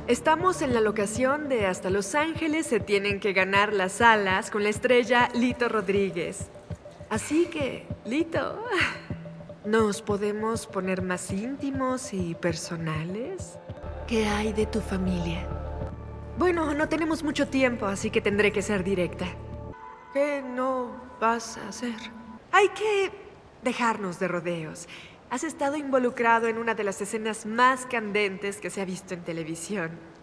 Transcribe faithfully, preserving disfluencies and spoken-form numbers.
Estamos en la locación de Hasta Los Ángeles se tienen que ganar las alas con la estrella Lito Rodríguez. Así que, Lito, ¿nos podemos poner más íntimos y personales? ¿Qué hay de tu familia? Bueno, no tenemos mucho tiempo, así que tendré que ser directa. ¿Qué no vas a hacer? Hay que dejarnos de rodeos. Has estado involucrado en una de las escenas más candentes que se ha visto en televisión.